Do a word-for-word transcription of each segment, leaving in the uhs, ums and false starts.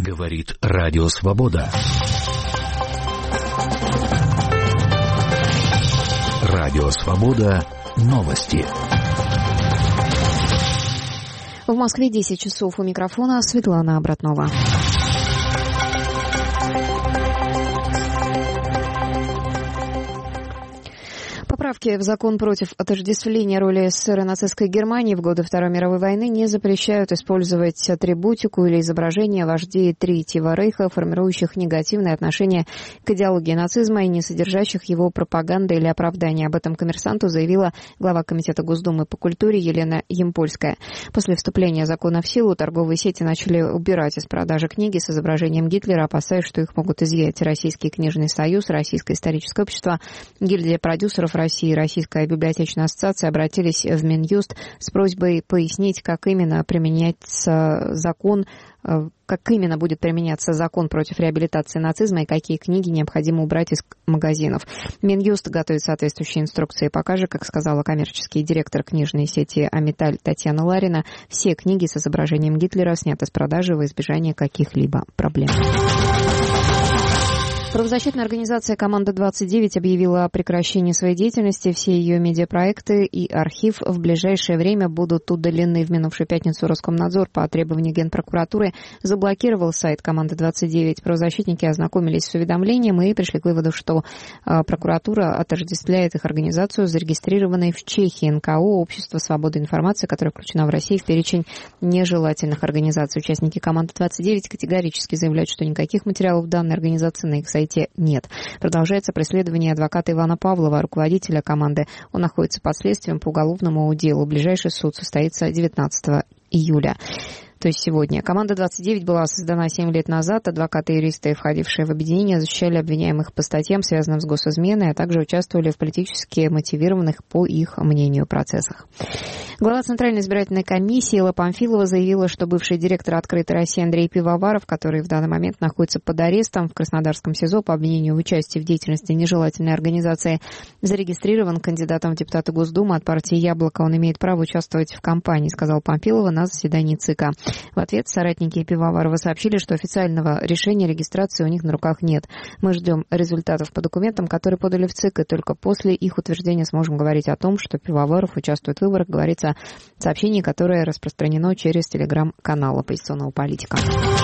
Говорит Радио Свобода. Радио Свобода. Новости. В Москве десять часов. У микрофона Светлана Обратнова. Поправки в закон против отождествления роли СССР и нацистской Германии в годы Второй мировой войны не запрещают использовать атрибутику или изображение вождей Третьего Рейха, формирующих негативное отношение к идеологии нацизма и не содержащих его пропаганды или оправдания. Об этом «Коммерсанту» заявила глава Комитета Госдумы по культуре Елена Ямпольская. После вступления закона в силу торговые сети начали убирать из продажи книги с изображением Гитлера, опасаясь, что их могут изъять Российский книжный союз, Российское историческое общество, гильдия продюсеров России и Российская библиотечная ассоциация обратились в Минюст с просьбой пояснить, как именно применяется закон, как именно будет применяться закон против реабилитации нацизма и какие книги необходимо убрать из магазинов. Минюст готовит соответствующие инструкции. Пока же, как сказала коммерческий директор книжной сети «Амиталь» Татьяна Ларина, все книги с изображением Гитлера сняты с продажи во избежание каких-либо проблем. Правозащитная организация «Команда двадцать девять» объявила о прекращении своей деятельности. Все ее медиапроекты и архив в ближайшее время будут удалены. В минувшую пятницу Роскомнадзор по требованию Генпрокуратуры заблокировал сайт «Команда двадцать девять». Правозащитники ознакомились с уведомлением и пришли к выводу, что прокуратура отождествляет их организацию, зарегистрированной в Чехии эн ка о «Общество свободы информации», которая включена в России в перечень нежелательных организаций. Участники «Команды двадцать девять» категорически заявляют, что никаких материалов данной организации на их сайте нет. Продолжается преследование адвоката Ивана Павлова, руководителя команды. Он находится под следствием по уголовному делу. Ближайший суд состоится девятнадцатого июля. То есть сегодня. «Команда двадцать девять» была создана семь лет назад. Адвокаты и юристы, входившие в объединение, защищали обвиняемых по статьям, связанным с госизменой, а также участвовали в политически мотивированных, по их мнению, процессах. Глава Центральной избирательной комиссии Элла Памфилова заявила, что бывший директор «Открытой России» Андрей Пивоваров, который в данный момент находится под арестом в Краснодарском СИЗО по обвинению в участии в деятельности нежелательной организации, зарегистрирован кандидатом в депутаты Госдумы от партии «Яблоко». Он имеет право участвовать в кампании, сказала Памфилова на заседании ЦИКа. В ответ соратники Пивоварова сообщили, что официального решения регистрации у них на руках нет. Мы ждем результатов по документам, которые подали в ЦИК, и только после их утверждения сможем говорить о том, что Пивоваров участвует в выборах, говорится в сообщении, которое распространено через телеграм-канал оппозиционного политика.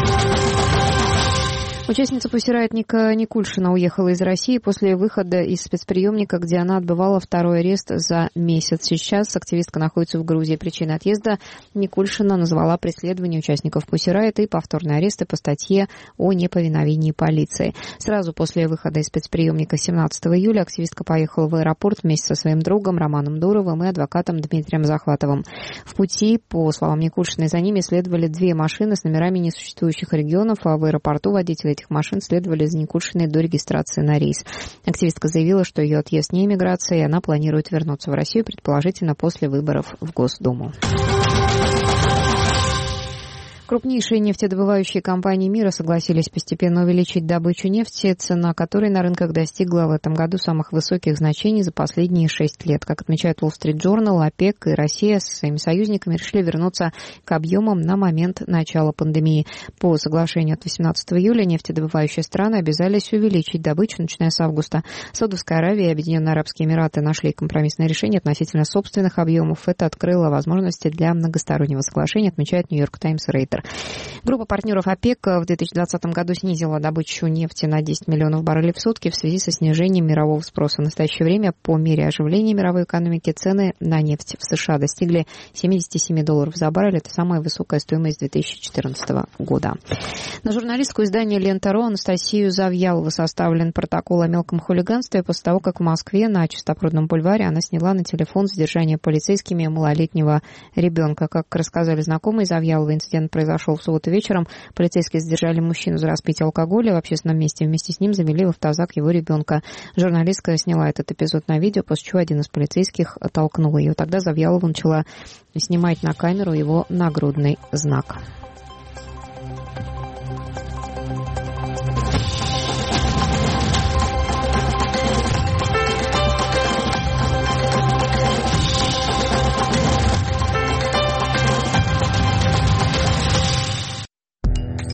Участница Pussy Riot Ника Никульшина уехала из России после выхода из спецприемника, где она отбывала второй арест за месяц. Сейчас активистка находится в Грузии. Причиной отъезда Никульшина назвала преследование участников Pussy Riot и повторные аресты по статье о неповиновении полиции. Сразу после выхода из спецприемника семнадцатого июля активистка поехала в аэропорт вместе со своим другом Романом Дуровым и адвокатом Дмитрием Захватовым. В пути, по словам Никульшиной, за ними следовали две машины с номерами несуществующих регионов, а в аэропорту водители этих машин следовали за Никульшиной до регистрации на рейс. Активистка заявила, что ее отъезд не эмиграция, и она планирует вернуться в Россию, предположительно после выборов в Госдуму. Крупнейшие нефтедобывающие компании мира согласились постепенно увеличить добычу нефти, цена которой на рынках достигла в этом году самых высоких значений за последние шесть лет. Как отмечает Wall Street Journal, ОПЕК и Россия со своими союзниками решили вернуться к объемам на момент начала пандемии. По соглашению от восемнадцатого июля нефтедобывающие страны обязались увеличить добычу, начиная с августа. Саудовская Аравия и Объединенные Арабские Эмираты нашли компромиссное решение относительно собственных объемов. Это открыло возможности для многостороннего соглашения, отмечает Нью-Йорк Таймс и Рейтер. Группа партнеров ОПЕК в две тысячи двадцатом году снизила добычу нефти на десять миллионов баррелей в сутки в связи со снижением мирового спроса. В настоящее время, по мере оживления мировой экономики, цены на нефть в США достигли семьдесят семь долларов за баррель. Это самая высокая стоимость две тысячи четырнадцатого года. На журналистку издания «Лента.ру» Анастасию Завьялову составлен протокол о мелком хулиганстве после того, как в Москве на Чистопрудном бульваре она сняла на телефон задержание полицейскими малолетнего ребенка. Как рассказали знакомые Завьяловой, инцидент произошел Произошел в субботу вечером. Полицейские задержали мужчину за распитие алкоголя в общественном месте. Вместе с ним завели в автозак его ребенка. Журналистка сняла этот эпизод на видео, после чего один из полицейских оттолкнул ее. Тогда Завьялова начала снимать на камеру его нагрудный знак.